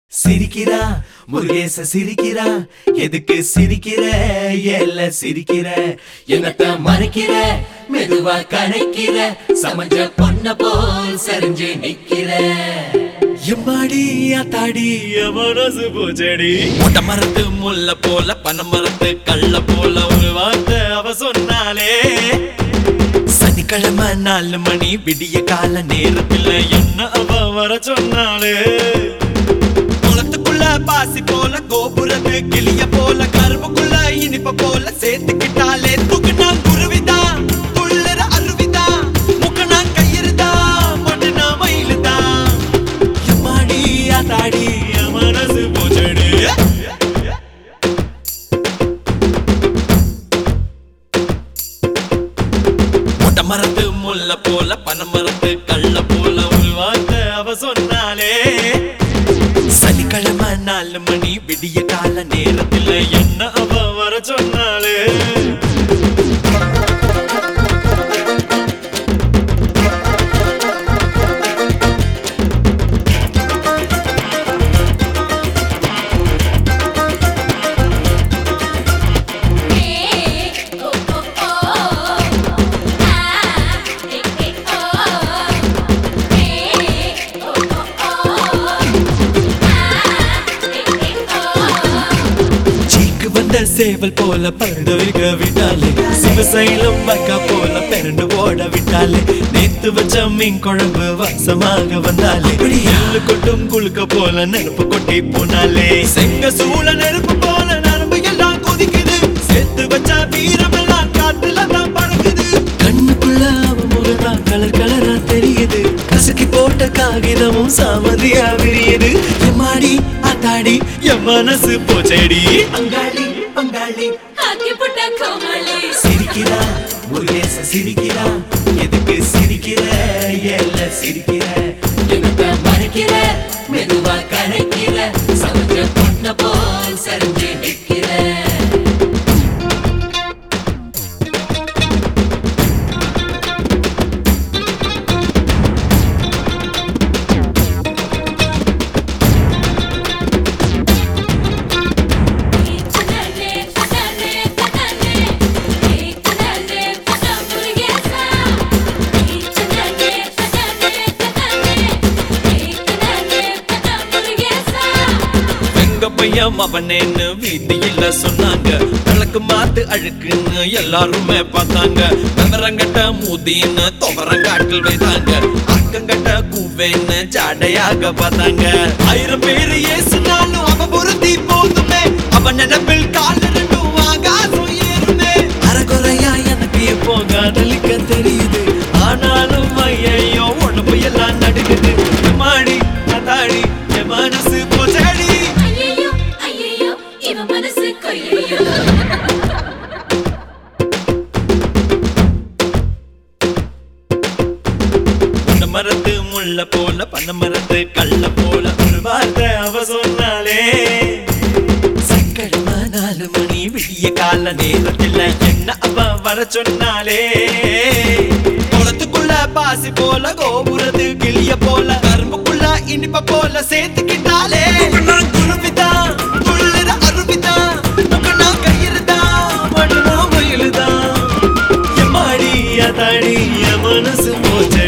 சிரிக்கிறா முருகேச சிரிக்கிறா எதுக்கு சிரிக்கிற ஏல சிரிக்கிற என்னத்த மறைக்கிற மெதுவா கணைக்கிற சமஞ்ச பொண்ண போல் சரிஞ்சு நிக்கிற எம்மாடி ஆத்தாடி மனசு பூச்செடி மொட்டை மரத்து முல்ல போல பனை மரத்து கள்ள போல ஒரு வார்த்தை அவ சொன்னாலே சனிக்கிழமை 4 மணி விடிய கால நேரத்தில் என்ன அவ வர சொன்னாலே பாசி போல கோபுரத்து கிளிய போல கரும்புக்குள்ள இனிப்ப போல சேர்த்துக்கிட்டாலே தூக்குனா குருவிதா துள்ளற அருவிதா முக்கனா கயிறுதா மொட்டனா மயிலுதா எம்மாடி ஆத்தாடி மனசு போச்சடி மொட்டை மரத்து முல்ல போல பனை மரத்து கள்ள போல ஒரு வார்த்தை அவ சொன்னாலே சனிக்கிழமை 4 மணி விடிய கால நேரத்தில் என்ன அவ வர சொன்னாலே சேவல் போல பரண்டு வைக்க விட்டாலே சிவசைலம் வைக்க போல பெரண்டு ஓட விட்டாலே நேத்து வச்ச மீன் குழம்பு வாசமாக வந்தாலே எள்ளு கொட்டும் குளுக்க போல நெருப்பு கொட்டி போனாலே செங்க சூழ நெருப்பு போல நரம்பு எல்லாம் கொதிக்குது சேர்த்து வச்ச வீரமெல்லாம் காத்துல தான் பறக்குது கண்ணுக்குள்ள அவ முகதான் கலர் கலரா தெரியுது கசக்கி போட்ட காகிதமும் சாமதியா விரியுது எம்மாடி ஆத்தாடி என் மனசு போச்சடி அங்காளி பங்காளி ஆக்கி புட்ட கோமாளி சிரிக்கிறா முருகேச சிரிக்கிறா எதுக்கு சிரிக்கிற ஏல சிரிக்கிற என்னத்த மறைக்கிற மெதுவா கரைக்கிற சமஞ்ச பொண்ண போல் சரிஞ்சு நிக்கிற பையன் அவனேன்னு வீதியில சொன்னாங்க விளக்கு மாத்து அழுக்குன்னு எல்லாருமே பார்த்தாங்க விவரங்கட்ட மூதின்னு துவரங்காட்டில் வைத்தாங்க அக்கங்கட்ட கூவேன்னு ஜாடையாக பார்த்தாங்க 1000 பேரு ஏசுனாலும் அவ பொருத்தி போதுமே அவன் நினைப்பில் கால் ரெண்டும் ஆகாசம் ஏறுமே அறகுறையா எனக்கு எப்போ காதலிக்க தெரியுது ஆனாலும் ஐயோ உடம்பு எல்லாம் நடுக்குது மாடி அதாடி என் மனசு போச்சடி மரத்து முள்ள போல பனை மரத்து கள்ள போல ஒரு வார்த்தை அவ சொன்னாலே சனிக்கிழமை 4 மணி விடிய கால நேரத்தில் என்ன அவ வர சொன்னாலே குளத்துக்குள்ள பாசி போல கோபுரத்து கிளிய போல கரும்புக்குள்ள இனிப்ப போல சேர்த்துக்கிட்டாலே குருவிதா துள்ளற அருவிதா முக்கனா கயிறுதா மட்டனா மயிலுதா எம்மாடி அதாடி என் மனசு போச்சு